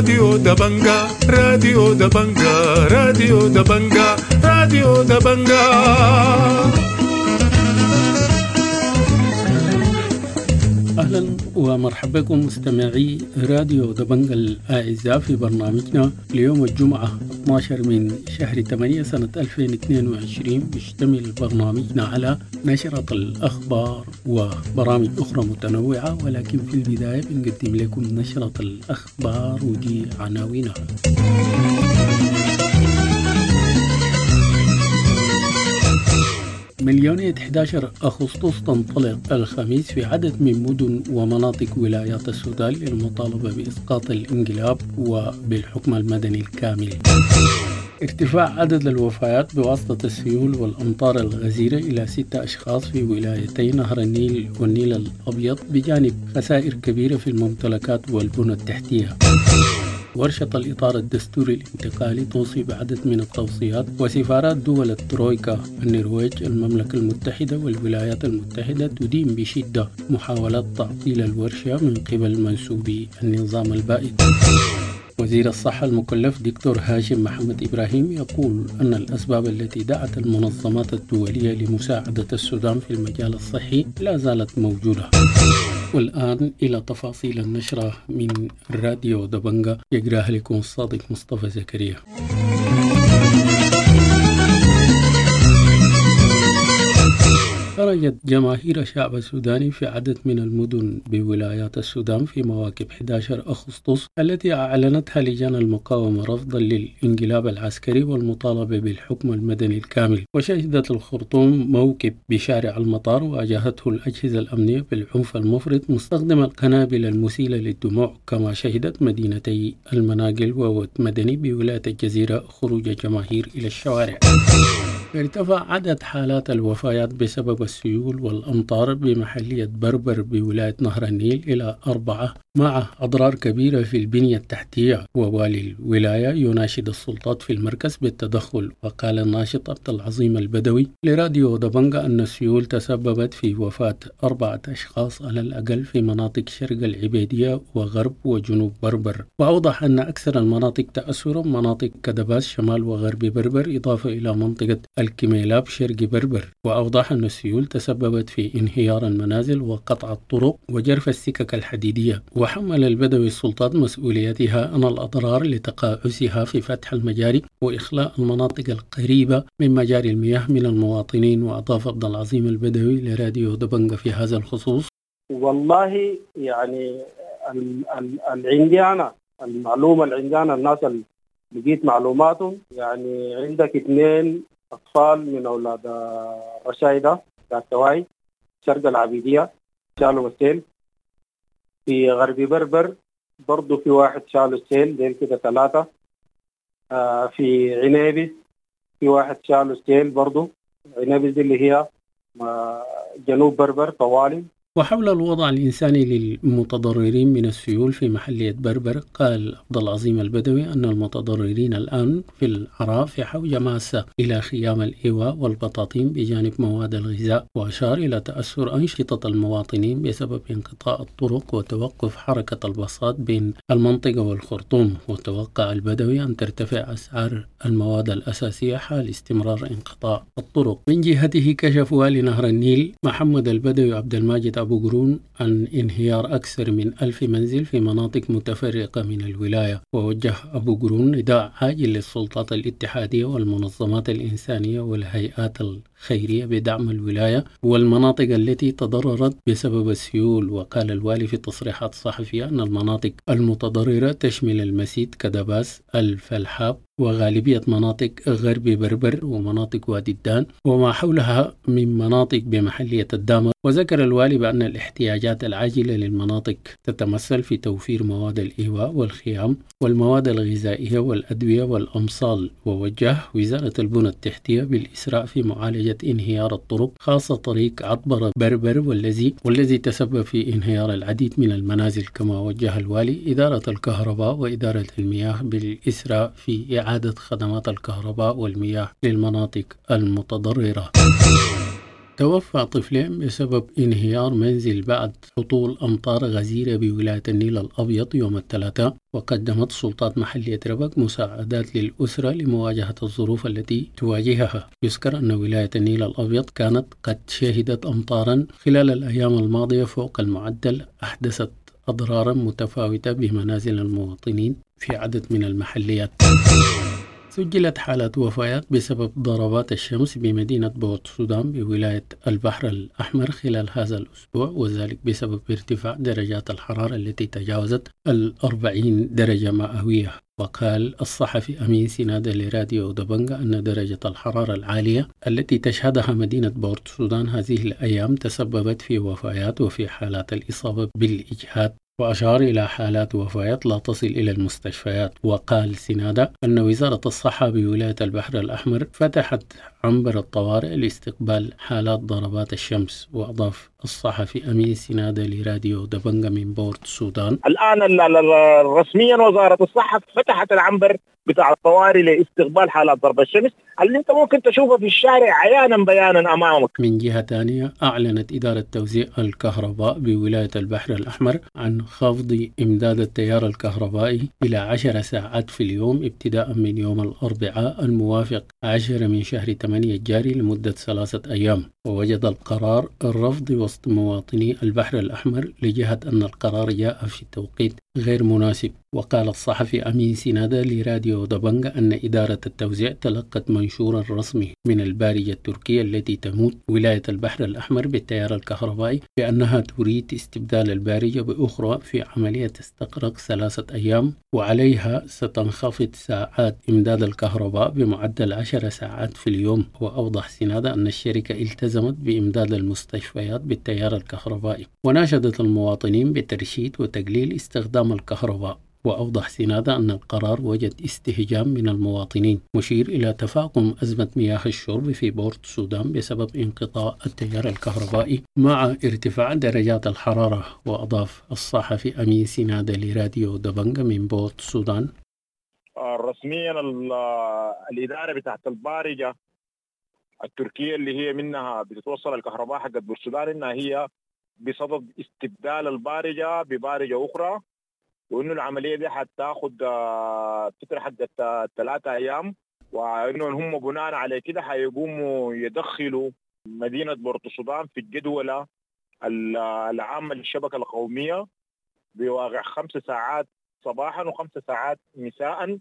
راديو دبنجا راديو دبنجا راديو دبنجا راديو دبنجا. أهلا ومرحبا بكم مستمعي راديو دبنجا الأعزاء في برنامجنا ليوم الجمعة 12 من شهر 8 سنة 2022. بيشتمل برنامجنا على نشرة الأخبار وبرامج أخرى متنوعة، ولكن في البداية بنقدم لكم نشرة الأخبار ودي عناوينها. من يوم 11 أغسطس تنطلق الخميس في عدد من مدن ومناطق ولايات السودان للمطالبة بإسقاط الانقلاب وبالحكم المدني الكامل. ارتفاع عدد الوفيات بواسطة السيول والأمطار الغزيرة إلى 6 أشخاص في ولايتي نهر النيل والنيل الأبيض، بجانب خسائر كبيرة في الممتلكات والبنى التحتية. ورشة الإطار الدستوري الانتقالي توصي بعدد من التوصيات، وسفارات دول الترويكا النرويج، المملكة المتحدة والولايات المتحدة تدين بشدة محاولات تعطيل الورشة من قبل منسوبي النظام البائد. وزير الصحة المكلف دكتور هاشم محمد إبراهيم يقول أن الأسباب التي دعت المنظمات الدولية لمساعدة السودان في المجال الصحي لا زالت موجودة. والآن إلى تفاصيل النشرة من راديو دبنجا، يقرأها لكم الصادق مصطفى زكريا. خرجت جماهير الشعب السوداني في عدد من المدن بولايات السودان في مواكب 11 أغسطس التي أعلنتها لجان المقاومة رفضا للانقلاب العسكري والمطالبة بالحكم المدني الكامل. وشهدت الخرطوم موكب بشارع المطار واجهته الأجهزة الأمنية بالعنف المفرط مستخدم القنابل المسيلة للدموع، كما شهدت مدينتي المناقل وود مدني بولاية الجزيرة خروج الجماهير إلى الشوارع. ارتفع عدد حالات الوفيات بسبب السيول والأمطار بمحلية بربر بولاية نهر النيل إلى 4، مع أضرار كبيرة في البنية التحتية. ووالي الولاية يناشد السلطات في المركز بالتدخل. وقال الناشط عبد العظيم البدوي لراديو دبنجا أن السيول تسببت في وفاة 4 أشخاص على الأقل في مناطق شرق العبيدية وغرب وجنوب بربر. وأوضح أن أكثر المناطق تأثرا مناطق كدباس شمال وغرب بربر، إضافة إلى منطقة الكميلاب شرق بربر. وأوضح أن السيول تسببت في انهيار المنازل وقطع الطرق وجرف السكك الحديدية. وحمل البدوي السلطات مسؤوليتها عن الأضرار لتقاعسها في فتح المجاري وإخلاء المناطق القريبة من مجاري المياه من المواطنين. وأضاف عبد العظيم البدوي لراديو دبنجا في هذا الخصوص: والله يعني عندي أنا المعلومة اللي عندي أنا الناس اللي لقيت معلوماتهم، يعني عندك 2 أطفال من أولاد رشايدة ذات تواي شرق العبيدية شالوا السيل. في غربي بربر برضو في 1 شالوا السيل، ديل كده 3. في عنابي في 1 شالوا السيل برضو. عنابي دي اللي هي جنوب بربر طوالي. وحول الوضع الإنساني للمتضررين من السيول في محلية بربر، قال عبد العظيم البدوي أن المتضررين الآن في العراء في حوجة ماسة إلى خيام الإيواء والبطاطين بجانب مواد الغذاء. وأشار إلى تأثر أنشطة المواطنين بسبب انقطاع الطرق وتوقف حركة الباصات بين المنطقة والخرطوم. وتوقع البدوي أن ترتفع أسعار المواد الأساسية حال استمرار انقطاع الطرق. من جهته كشف والي نهر النيل محمد البدوي عبد الماجد أبو قرون عن انهيار أكثر من 1000 منزل في مناطق متفرقة من الولاية. ووجه أبو قرون نداء عاجل للسلطات الاتحادية والمنظمات الإنسانية والهيئات الخيرية بدعم الولاية والمناطق التي تضررت بسبب السيول. وقال الوالي في تصريحات صحفية أن المناطق المتضررة تشمل المسيد، كدباس، الفلحاب، وغالبية مناطق غرب بربر ومناطق وادي الدان وما حولها من مناطق بمحلية الدامر. وذكر الوالي بأن الاحتياجات العاجلة للمناطق تتمثل في توفير مواد الإيواء والخيام والمواد الغذائية والأدوية والأمصال. ووجه وزارة البنى التحتية بالإسراع في معالجة انهيار الطرق، خاصة طريق عطبرة بربر والذي تسبب في انهيار العديد من المنازل. كما وجه الوالي إدارة الكهرباء وإدارة المياه بالإسراع في إعادة خدمات الكهرباء والمياه للمناطق المتضررة. توفى طفلين بسبب انهيار منزل بعد هطول أمطار غزيرة بولاية النيل الأبيض يوم الثلاثاء. وقدمت سلطات محلية ربك مساعدات للأسرة لمواجهة الظروف التي تواجهها. يذكر أن ولاية النيل الأبيض كانت قد شهدت أمطارا خلال الأيام الماضية فوق المعدل أحدثت أضرارا متفاوتة بمنازل المواطنين في عدد من المحليات. سجلت حالات وفيات بسبب ضربات الشمس بمدينة بورت سودان بولاية البحر الأحمر خلال هذا الأسبوع، وذلك بسبب ارتفاع درجات الحرارة التي تجاوزت 40 درجة مئوية. وقال الصحفي أمين سنادة لراديو دبنجا أن درجة الحرارة العالية التي تشهدها مدينة بورت سودان هذه الأيام تسببت في وفيات وفي حالات الإصابة بالإجهاد، وأشار إلى حالات وفيات لا تصل إلى المستشفيات. وقال سنادة أن وزارة الصحة بولاية البحر الأحمر فتحت عنبر الطوارئ لاستقبال حالات ضربات الشمس. وأضاف الصحفي أمين سنادة لراديو دبنجا من بورت سودان: الآن رسميا وزارة الصحة فتحت العنبر بتاع الطوارئ لاستقبال حالات ضرب الشمس اللي انت ممكن تشوفها في الشارع عيانا بيانا امامك. من جهة ثانية، أعلنت إدارة توزيع الكهرباء بولاية البحر الأحمر عن خفض إمداد التيار الكهربائي إلى 10 ساعات في اليوم ابتداء من يوم الأربعاء الموافق 10 من شهر 8 الجاري لمدة 3 أيام. ووجد القرار الرفض وسط مواطني البحر الأحمر لجهة أن القرار جاء في توقيت غير مناسب. وقال الصحفي أمين سنادة لراديو دبنجا أن إدارة التوزيع تلقت منشورا رسمي من البارجة التركية التي تموت ولاية البحر الأحمر بالتيار الكهربائي بأنها تريد استبدال البارجة بأخرى في عملية تستغرق 3 أيام، وعليها ستنخفض ساعات إمداد الكهرباء بمعدل 10 ساعات في اليوم. وأوضح سنادة أن الشركة التزمت بإمداد المستشفيات بالتيار الكهربائي، وناشدت المواطنين بترشيد وتقليل استخدام الكهرباء. وأوضح سنادة أن القرار وجد استهجان من المواطنين، مشير إلى تفاقم أزمة مياه الشرب في بورت سودان بسبب انقطاع التيار الكهربائي مع ارتفاع درجات الحرارة. وأضاف الصحفي أمين سنادة لراديو دبنجا من بورت سودان: رسميا الإدارة بتاعت البارجة التركية اللي هي منها بتتوصل الكهرباء حقت بورت سودان إنها هي بصدد استبدال البارجة ببارجة أخرى، وإنه العملية دي حتاخد فترة حقت 3 أيام، وإنه هم بناء على كده حيقوموا يدخلوا مدينة بورت سودان في الجدولة العامة للشبكة القومية بواقع 5 ساعات صباحا و5 ساعات مساء.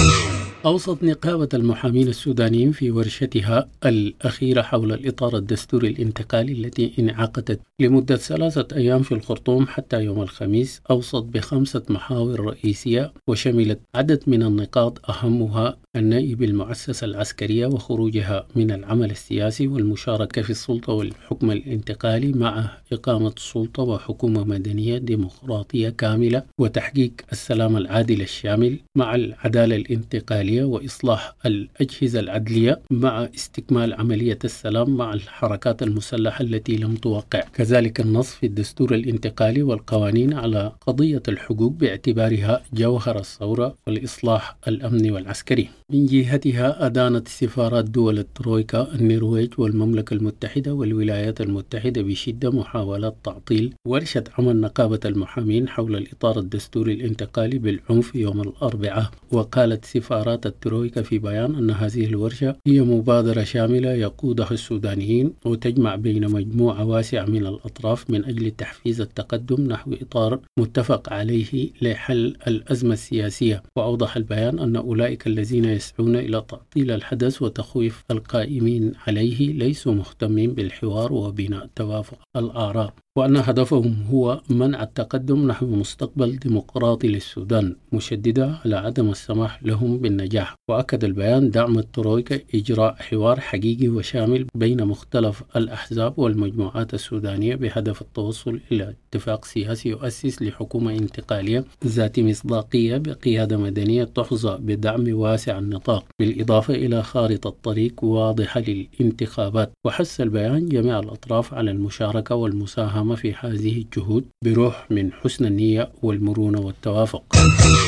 أوصت نقابة المحامين السودانيين في ورشتها الأخيرة حول الإطار الدستوري الانتقالي التي انعقدت لمدة 3 أيام في الخرطوم حتى يوم الخميس، أوصت ب5 محاور رئيسية وشملت عدد من النقاط أهمها النائب المؤسسة العسكرية وخروجها من العمل السياسي والمشاركة في السلطة والحكم الانتقالي مع إقامة سلطة وحكومة مدنية ديمقراطية كاملة وتحقيق السلام العادل الشامل مع العدالة الانتقالية وإصلاح الأجهزة العدلية مع استكمال عملية السلام مع الحركات المسلحة التي لم توقع. كذلك النص في الدستور الانتقالي والقوانين على قضية الحقوق باعتبارها جوهر الثورة والإصلاح الأمني والعسكري. من جهتها أدانت سفارات دول الترويكا النرويج والمملكة المتحدة والولايات المتحدة بشدة محاولات تعطيل ورشة عمل نقابة المحامين حول الإطار الدستوري الانتقالي بالعنف يوم الأربعاء. وقالت سفارات الترويكا في بيان أن هذه الورشة هي مبادرة شاملة يقودها السودانيين وتجمع بين مجموعة واسعة من الأطراف من أجل تحفيز التقدم نحو إطار متفق عليه لحل الأزمة السياسية. وأوضح البيان أن أولئك الذين يسعون إلى تعطيل الحدث وتخويف القائمين عليه ليسوا مهتمين بالحوار وبناء توافق الآراء، وأن هدفهم هو منع التقدم نحو مستقبل ديمقراطي للسودان، مشددة على عدم السماح لهم بالنجاح. وأكد البيان دعم الترويكا إجراء حوار حقيقي وشامل بين مختلف الأحزاب والمجموعات السودانية بهدف التوصل إلى اتفاق سياسي يؤسس لحكومة انتقالية ذات مصداقية بقيادة مدنية تحظى بدعم واسع النطاق، بالإضافة إلى خارطة طريق واضحة للانتخابات. وحث البيان جميع الأطراف على المشاركة والمساهمة في هذه الجهود بروح من حسن النية والمرونة والتوافق.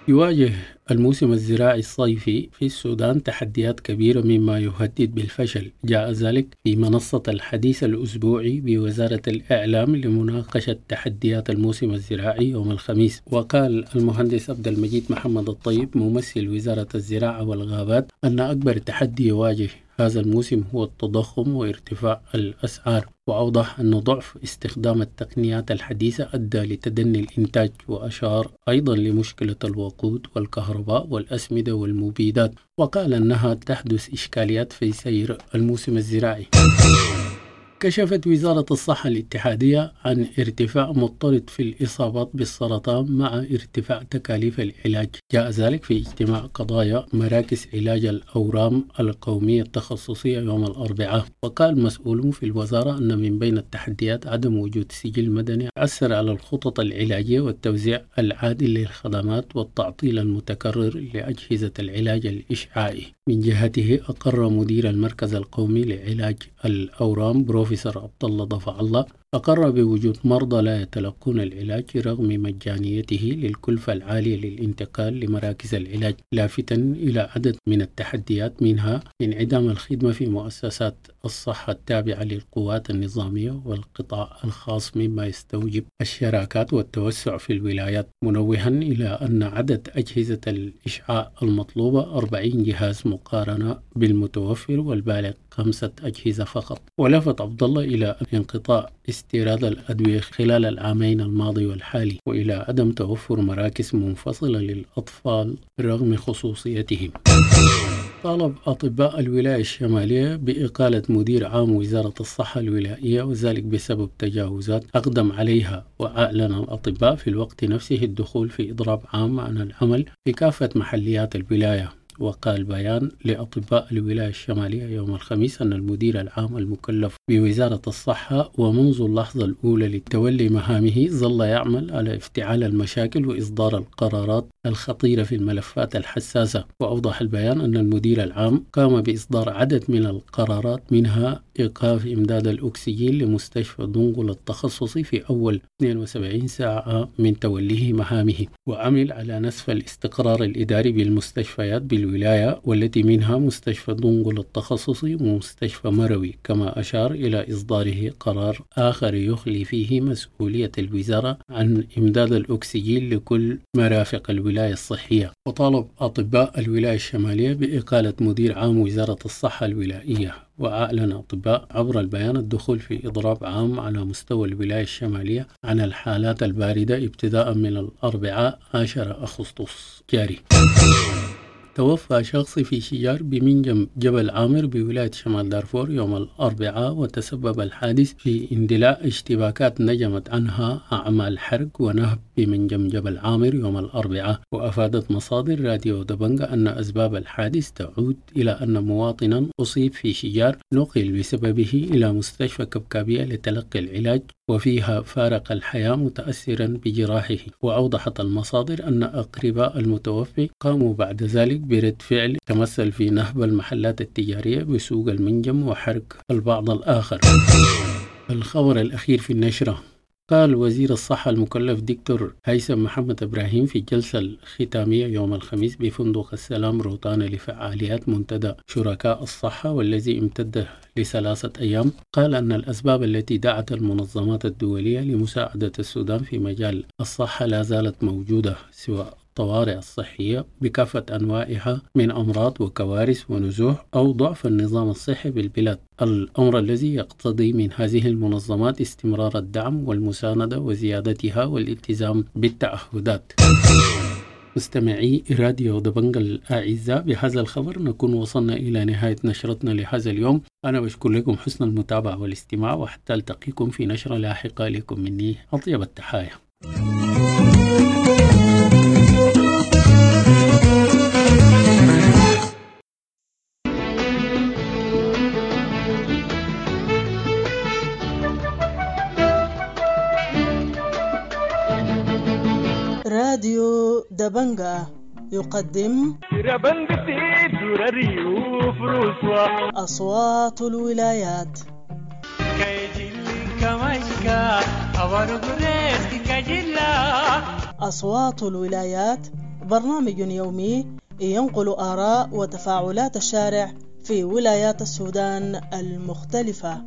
يواجه الموسم الزراعي الصيفي في السودان تحديات كبيرة مما يهدد بالفشل. جاء ذلك في منصة الحديث الأسبوعي بوزارة الإعلام لمناقشة تحديات الموسم الزراعي يوم الخميس. وقال المهندس عبد المجيد محمد الطيب ممثل وزارة الزراعة والغابات أن أكبر تحدي يواجه هذا الموسم هو التضخم وارتفاع الأسعار، وأوضح أن ضعف استخدام التقنيات الحديثة أدى لتدني الإنتاج، وأشار أيضا لمشكلة الوقود والكهرباء والأسمدة والمبيدات، وقال أنها تحدث إشكاليات في سير الموسم الزراعي. كشفت وزارة الصحة الاتحادية عن ارتفاع مضطرد في الإصابات بالسرطان مع ارتفاع تكاليف العلاج. جاء ذلك في اجتماع قضايا مراكز علاج الأورام القومية التخصصية يوم الأربعاء. وقال مسؤول في الوزارة أن من بين التحديات عدم وجود سجل مدني أثر على الخطط العلاجية والتوزيع العادل للخدمات والتعطيل المتكرر لأجهزة العلاج الإشعاعي. من جهته أقر مدير المركز القومي لعلاج الأورام بروفيسور عبد الله ضفع الله أقر بوجود مرضى لا يتلقون العلاج رغم مجانيته للكلفة العالية للانتقال لمراكز العلاج، لافتا إلى عدد من التحديات منها انعدام الخدمة في مؤسسات الصحة التابعة للقوات النظامية والقطاع الخاص مما يستوجب الشراكات والتوسع في الولايات، منوها إلى أن عدد أجهزة الإشعاع المطلوبة 40 جهاز مقارنة بالمتوفر والبالغ 5 أجهزة فقط. ولفت عبد الله إلى انقطاع استيراد الأدوية خلال العامين الماضي والحالي، وإلى عدم توفر مراكز منفصلة للأطفال رغم خصوصيتهم. طالب أطباء الولاية الشمالية بإقالة مدير عام وزارة الصحة الولائية، وذلك بسبب تجاوزات أقدم عليها. وأعلن الأطباء في الوقت نفسه الدخول في إضراب عام عن العمل في كافة محليات الولاية. وقال بيان لأطباء الولاية الشمالية يوم الخميس أن المدير العام المكلف بوزارة الصحة ومنذ اللحظة الأولى لتولي مهامه ظل يعمل على افتعال المشاكل وإصدار القرارات الخطيرة في الملفات الحساسة. وأوضح البيان أن المدير العام قام بإصدار عدد من القرارات منها إيقاف إمداد الأكسجين لمستشفى دنقل التخصصي في أول 72 ساعة من توليه مهامه، وعمل على نسف الاستقرار الإداري بالمستشفيات بالولاية والتي منها مستشفى دنقل التخصصي ومستشفى مروي، كما أشار إلى إصداره قرار آخر يخلي فيه مسؤولية الوزارة عن إمداد الأكسجين لكل مرافق الولاية الصحية. وطالب أطباء الولاية الشمالية بإقالة مدير عام وزارة الصحة الولائية. وأعلن أطباء عبر البيان الدخول في إضراب عام على مستوى الولاية الشمالية عن الحالات الباردة ابتداء من الأربعاء 10 أغسطس جاري. توفى شخص في شجار بمنجم جبل عامر بولاية شمال دارفور يوم الأربعاء، وتسبب الحادث في اندلاع اشتباكات نجمت عنها أعمال حرق ونهب بمنجم جبل عامر يوم الأربعاء. وأفادت مصادر راديو دبنجا أن أسباب الحادث تعود إلى أن مواطنا أصيب في شجار نقل بسببه إلى مستشفى كبكابية لتلقي العلاج، وفيها فارق الحياة متأثرا بجراحه. وأوضحت المصادر أن أقرباء المتوفي قاموا بعد ذلك برد فعل تمثل في نهب المحلات التجارية بسوق المنجم وحرق البعض الآخر. الخبر الأخير في النشرة، قال وزير الصحة المكلف دكتور هيثم محمد إبراهيم في الجلسة الختامية يوم الخميس بفندق السلام روتانا لفعاليات منتدى شركاء الصحة والذي امتد ل3 أيام، قال أن الأسباب التي دعت المنظمات الدولية لمساعدة السودان في مجال الصحة لا زالت موجودة، سواء الطوارئ الصحية بكافة أنواعها من أمراض وكوارث ونزوح أو ضعف النظام الصحي بالبلاد، الأمر الذي يقتضي من هذه المنظمات استمرار الدعم والمساندة وزيادتها والالتزام بالتعهدات. مستمعي راديو دبنجا الأعزاء، بهذا الخبر نكون وصلنا إلى نهاية نشرتنا لهذا اليوم. أنا بشكر لكم حسن المتابعة والاستماع، وحتى ألتقيكم في نشرة لاحقة. لكم مني أطيب التحايا. راديو دبنجا يقدم أصوات الولايات. أصوات الولايات برنامج يومي ينقل آراء وتفاعلات الشارع في ولايات السودان المختلفة.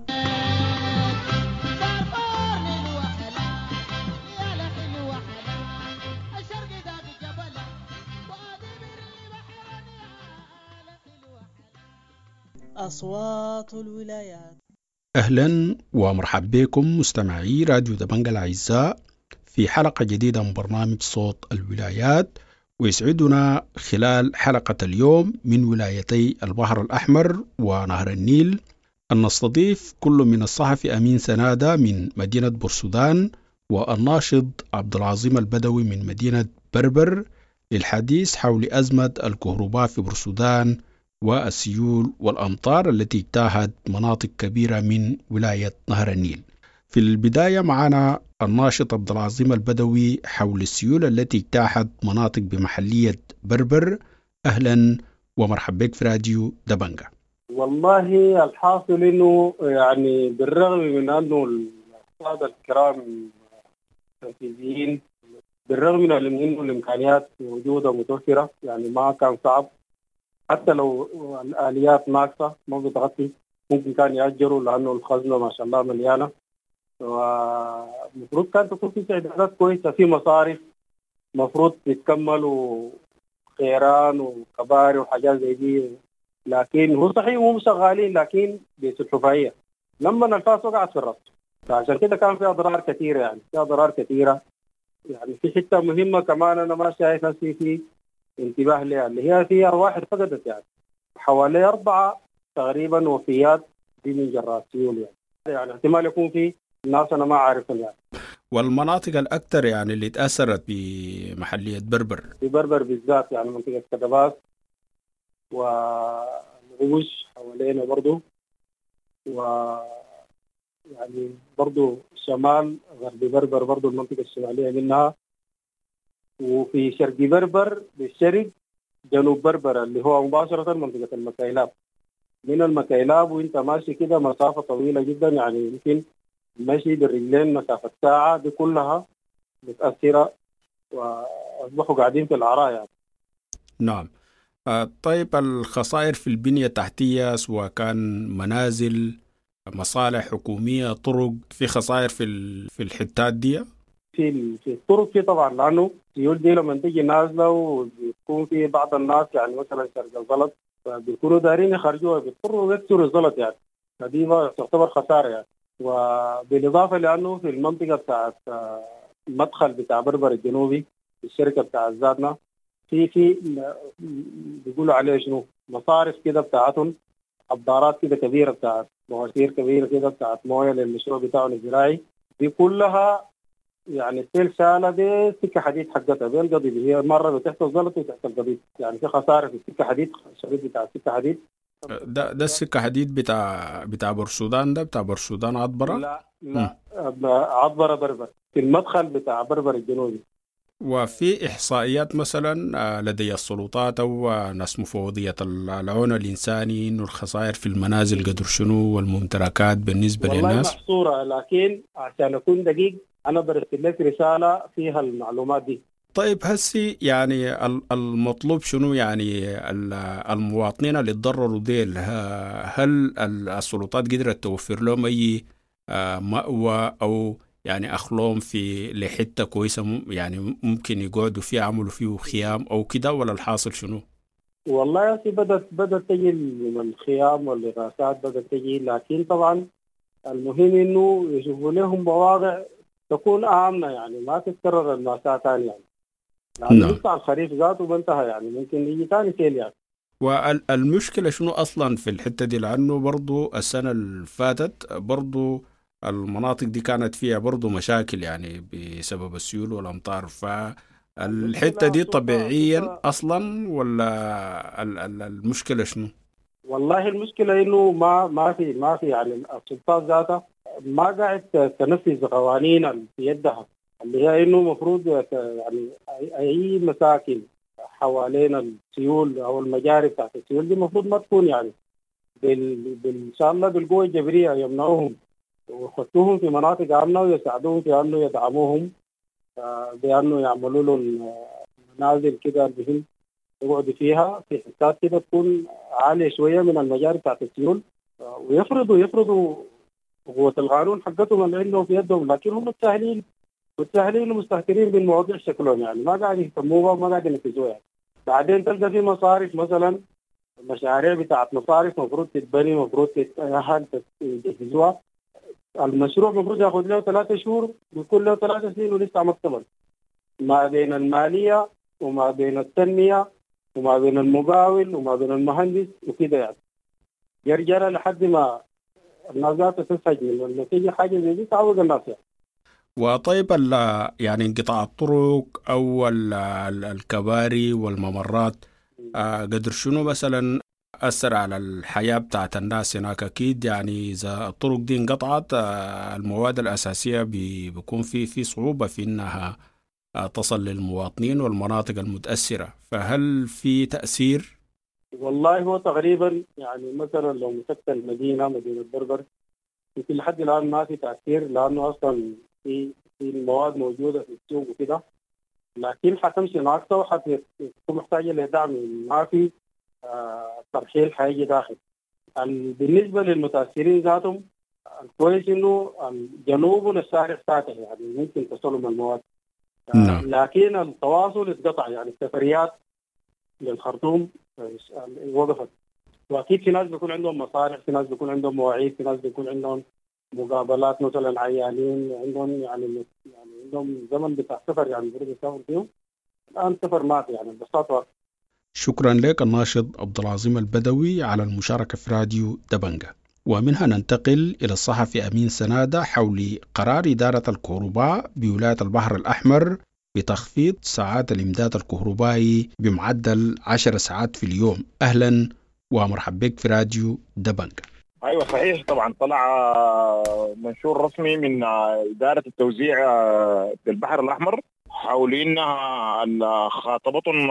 أصوات الولايات. أهلا ومرحبا بكم مستمعي راديو دبنجة الأعزاء في حلقة جديدة من برنامج صوت الولايات. ويسعدنا خلال حلقة اليوم من ولايتي البحر الأحمر ونهر النيل أن نستضيف كل من الصحفي أمين سنادة من مدينة بورسودان والناشط عبد العظيم البدوي من مدينة بربر للحديث حول أزمة الكهرباء في بورسودان والسيول والأمطار التي اجتاحت مناطق كبيرة من ولاية نهر النيل. في البداية معنا الناشط عبد العظيم البدوي حول السيول التي اجتاحت مناطق بمحلية بربر. أهلا ومرحبا بك في راديو دبنجة. والله الحاصل انه يعني بالرغم من انه السادة الكرام التنفيذيين بالرغم من انه الامكانيات موجودة متوفرة، يعني ما كان صعب حتى لو الآليات ناقصة ما بتغطي، ممكن كان يأجروا لأنه الخزنة ما شاء الله مليانة، ومفروض كانت تكون في استعدادات كويسة، في مصارف مفروض يتكملوا خيران وكباري وحاجات زي دي، لكن هو صحيح هم شغالين لكن بسلحفاية لما الفاس وقعت في الرص، فعشان كده كان في أضرار كثيرة، يعني في أضرار كثيرة. يعني في حتة مهمة كمان أنا ما شايف نفسي في انتباه لها اللي هي في أرواح فقدت، يعني حوالي 4 تقريبا وفيات دي من جراء السيول، يعني احتمال يكون في ناس أنا ما عارفهم يعني. والمناطق الأكثر يعني اللي تأثرت بمحلية بربر، في بربر بالذات يعني منطقة كدباس والغوش حوالينا برضو، ويعني برضو شمال غرب بربر برضو المنطقة الشمالية منها، وفي شرق بربر بالشرق جنوب بربر اللي هو مباشرة منطقة المكايلاب. من المكايلاب وانت ماشي كده مسافة طويلة جدا، يعني يمكن ماشي بالرجلين مسافة ساعة، دي كلها متأثرة وأصبحوا قاعدين في العراء يعني. نعم. طيب الخسائر في البنية التحتية سواء كان منازل مصالح حكومية طرق، في خسائر في الحتات دي؟ في الطرق في طبعا، لانه السيول دي لما تيجي نازله وبيكون في بعض الناس يعني مثلا شرق الزلط فبيكونوا دايرين يخرجوها بيضطروا يكسروا الزلط، يعني فدي تعتبر خساره يعني. وبالاضافه لانه في المنطقه بتاعت المدخل بتاع بربر الجنوبي الشركه بتاع ذاتنا في بيقولوا عليه شنو مصارف كده بتاعتهم، حضارات كده كبيره بتاعت مواسير كبيره كده بتاعت مويه للمشروع بتاعهم الزراعي، دي كلها يعني السيل شالة دي سكة حديد حقتها بالقضيب، اللي هي مرة تحت الزلط وتحت القضيب، يعني في خسارة في السكة حديد، الشريط بتاع السكة حديد. ده السكة حديد بتاع بورسودان، ده بتاع بورسودان عطبرة؟ لا عطبرة بربر في المدخل بتاع بربر الجنوبي. وفي إحصائيات مثلا لدي السلطات أو ناس مفوضية العون الإنساني إنه الخسائر في المنازل قدر شنو والممتلكات بالنسبة والله للناس؟ محصورة، لكن عشان أكون دقيق أنا برسل لك رسالة فيها المعلومات دي. طيب هسي يعني المطلوب شنو؟ يعني المواطنين اللي تضرروا ديل هل السلطات قدرت توفر لهم أي مأوى أو يعني أخلهم في لحتة كويسة يعني ممكن يقعدوا فيها يعملوا فيه خيام أو كده، ولا الحاصل شنو؟ والله يا أخي بدأت تجي الخيام والإغاثات بدأت تجي، لكن طبعا المهم إنه يشوفوا لهم مواضع تكون آمنة، يعني ما تتكرر المأساة ثانية يعني. لأنه لسه الخريف ذاته بنتهى، يعني ممكن يجي ثاني سيل يعني. والمشكلة شنو أصلا في الحتة دي؟ لأنه برضو السنة اللي فاتت برضو المناطق دي كانت فيها برضو مشاكل يعني بسبب السيول والأمطار، فالحتة دي طبيعيا أصلا ولا المشكلة شنو؟ والله المشكلة إنه ما في يعني السلطات ذاتها ما قاعد تنفذ قوانين في يدها، اللي هي إنه مفروض يعني أي مساكن حوالين السيول أو المجاري بتاعت السيول دي مفروض ما تكون يعني إن شاء الله بالقوة الجبرية يمنعوهم ويخطوهم في مناطق آمنة ويساعدوهم في أنه يدعموهم بأنه يعملوا له منازل كده المهم يقعدوا فيها في حتات كده تكون عالية شوية من المجاري بتاعت السيول، ويفرضوا قوة القانون حقتهم اللي عندهم في يدهم، لكن هم متساهلين ومستهترين بالمواضيع شكلهم، يعني ما قاعد يهتموها وما قاعد ينفذوها يعني. بعدين تلقى في مصارف مثلا، مشاريع بتاعت مصارف مفروض تتبني، مفروض تجهزوها، المشروع مفروض ياخذ له 3 شهور، بيكون له 3 سنين ولسه ما اكتمل، ما بين المالية وما بين التنمية وما بين المقاول وما بين المهندس وكده يعني. يرجع لحد ما الناس تستسجل لما تيجي حاجة زي دي تعوض الناس يعني. وطيب يعني انقطاع الطرق أو الكباري والممرات قدر شنو مثلا أثر على الحياة بتاعت الناس هناك؟ أكيد يعني إذا الطرق دي انقطعت المواد الأساسية بيكون في صعوبة في إنها تصل للمواطنين والمناطق المتأثرة، فهل في تأثير؟ والله هو تقريبا يعني مثلا لو مسكت مدينة بربر يمكن لحد الآن ما في تأثير، لأنه أصلا في المواد موجودة في السوق وكده، لكن حتمشي ناقصة وحتكون محتاجة لدعم، ما في ترحيل حيجي داخل. بالنسبة للمتأثرين ذاتهم الكويس إنه الجنوب والشارع فاتح يعني ممكن تصلهم المواد، لكن التواصل اتقطع، يعني السفريات للخرطوم وقفت. واكيد في ناس بيكون عندهم مصالح، في ناس بيكون عندهم مواعيد، في ناس بيكون عندهم مقابلات مثلا عيانين، عندهم يعني عندهم زمن بتاع سفر يعني بيقدروا يسافروا فيهم. الان سفر مات يعني ببساطه. شكرا لك الناشط عبد العظيم البدوي على المشاركة في راديو دبنجة. ومنها ننتقل إلى الصحفي أمين سنادة حول قرار إدارة الكهرباء بولاية البحر الأحمر بتخفيض ساعات الإمداد الكهربائي بمعدل 10 ساعات في اليوم. أهلا ومرحبا بك في راديو دبنجة. ايوه صحيح، طبعا طلع منشور رسمي من اداره التوزيع في البحر الاحمر حول انها خاطبتهم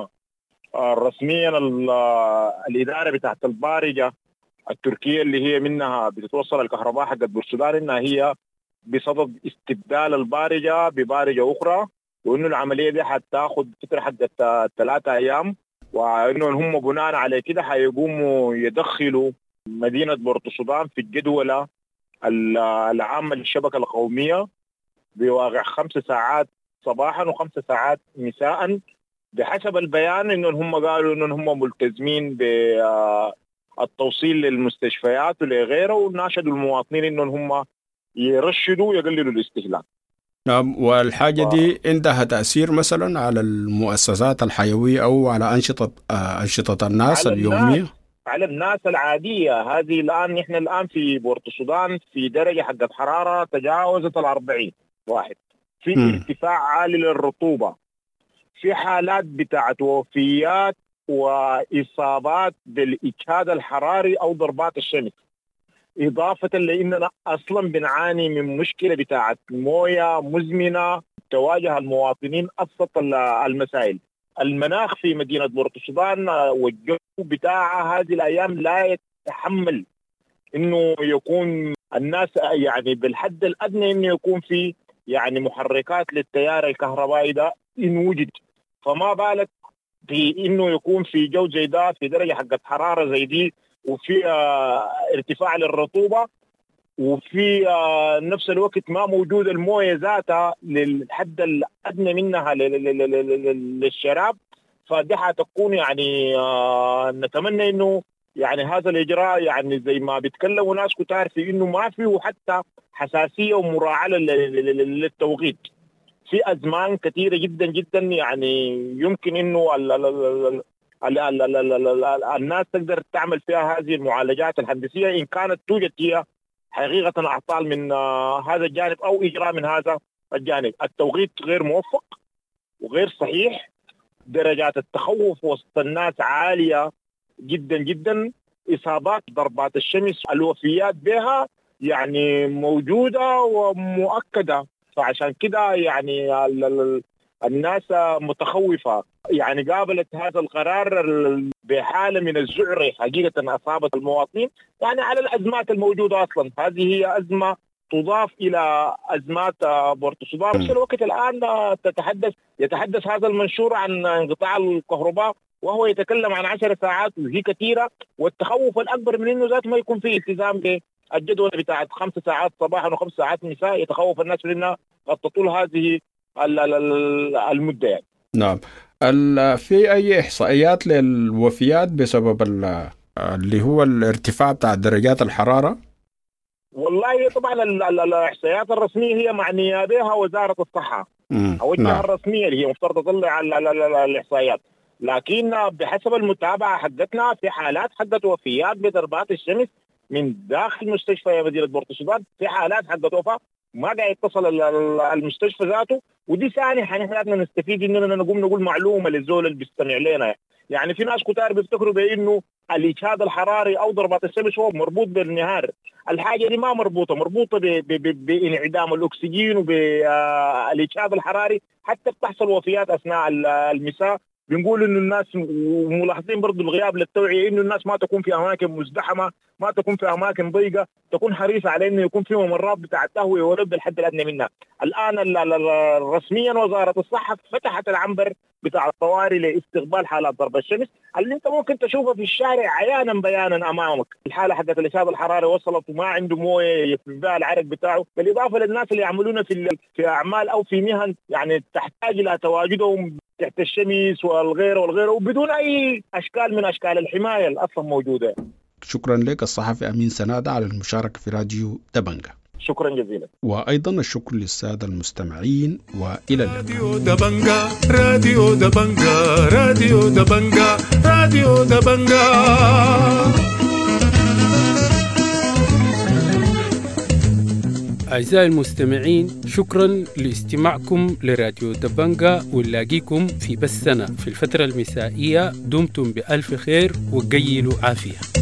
رسميا الاداره بتاعت البارجه التركيه اللي هي منها بتتوصل الكهرباء حقت بورسودان، انها هي بصدد استبدال البارجه ببارجه اخرى، وانه العمليه دي حتاخذ فتره حقت 3 ايام، وانه هم بناء على كده حيقوموا يدخلوا مدينة بورتو السودان في الجدولة العامة للشبكة القومية بواقع 5 ساعات صباحا و5 ساعات مساء، بحسب البيان إنهم هم قالوا إنهم هم ملتزمين بالتوصيل للمستشفيات ولغيره، وناشدوا المواطنين إنهم هم يرشدوا ويقللوا الاستهلاك. نعم، والحاجة دي عندها تأثير مثلا على المؤسسات الحيوية أو على أنشطة الناس اليومية؟ على الناس العادية. هذه الآن نحن الآن في بورتو السودان في درجة حقت حرارة تجاوزت 40 واحد، في ارتفاع عالي للرطوبة، في حالات بتاعت وفيات وإصابات بالإجهاد الحراري أو ضربات الشمس، إضافة لأننا أصلا بنعاني من مشكلة بتاعت موية مزمنة تواجه المواطنين أبسط المسائل. المناخ في مدينة بورتو السودان والجو بتاعها هذه الأيام لا يتحمل إنه يكون الناس يعني بالحد الأدنى إنه يكون في يعني محركات للتيار الكهربائي ده إن وجد، فما بالك في إنه يكون في جو زي ده في درجة حقت حرارة زي دي، وفي ارتفاع للرطوبة، وفي نفس الوقت ما موجود المويه ذاتها للحد الادنى منها للشراب. فدي حتكون يعني نتمنى انه يعني هذا الاجراء يعني زي ما بيتكلموا ناس كتار في انه ما فيه حتى حساسيه ومراعاه للتوقيت في ازمان كثيره جدا جدا، يعني يمكن انه الناس تقدر تعمل فيها هذه المعالجات الهندسيه ان كانت توجد هي حقيقة أعطال من هذا الجانب أو إجراء من هذا الجانب. التوقيت غير موفق وغير صحيح، درجات التخوف وسط الناس عالية جدا جدا، إصابات ضربات الشمس الوفيات بها يعني موجودة ومؤكدة، فعشان كده يعني الناس متخوفة، يعني قابلت هذا القرار بحالة من الذعر حقيقة أصابت المواطنين يعني على الأزمات الموجودة أصلا. هذه هي أزمة تضاف إلى أزمات بورتو السودان. في الوقت الآن يتحدث هذا المنشور عن انقطاع الكهرباء وهو يتكلم عن 10 ساعات وهي كثيرة، والتخوف الأكبر من إنه ذات ما يكون فيه التزام بالجدول بتاعت 5 ساعات صباحا و5 ساعات مساء. يتخوف الناس من إنها قد تطول هذه المدة يعني. نعم. في أي إحصائيات للوفيات بسبب اللي هو الارتفاع بتاع درجات الحرارة؟ والله طبعا الإحصائيات الرسمية هي معنية بها وزارة الصحة أو الجهة الرسمية اللي هي مفترض تطلع على الإحصائيات، لكن بحسب المتابعة حقتنا في حالات حقت وفيات بضربات الشمس من داخل مستشفى مدينة بورتو السودان، في حالات حقت وفاة ما قاعد يتصل المستشفى ذاته. ودي سانحة نحن نستفيد إننا نقول معلومة للزول اللي بيستمع لنا. يعني في ناس كتار بيفتكروا بأنه الإجهاد الحراري أو ضربات الشمس هو مربوط بالنهار. الحاجة دي ما مربوطة بانعدام الأكسجين وبالإجهاد الحراري. حتى بتحصل وفيات أثناء المساء. بنقول إنه الناس ملاحظين برضو الغياب للتوعية، إنه الناس ما تكون في أماكن مزدحمة، ما تكون في أماكن ضيقة، تكون حريصة على إنه يكون في ممرات بتاع التهوية ولو بالحد الأدنى منها. الآن رسميا وزارة الصحة فتحت العنبر بتاع الطوارئ لاستقبال حالات ضرب الشمس اللي أنت ممكن تشوفها في الشارع عيانا بيانا أمامك. الحالة حقت الإجهاد الحراري وصلت وما عنده موية يفرز بها العرق بتاعه، بالإضافة للناس اللي يعملون في أعمال أو في مهن يعني تحتاج إلى تواجدهم تحت الشمس والغيره وبدون أي أشكال من أشكال الحماية اللي أصلا موجودة. شكرا لك الصحفي أمين سنادة على المشاركة في راديو دبنجة. شكرا جزيلا. وأيضا الشكر للسادة المستمعين وإلى اللقاء. راديو دبنجة راديو دبنجة راديو دبنجة راديو دبنجة. أعزائي المستمعين، شكرا لاستماعكم لراديو دبنجة، ونلاقيكم في بثنا في الفترة المسائية. دمتم بألف خير وقيلوا عافية.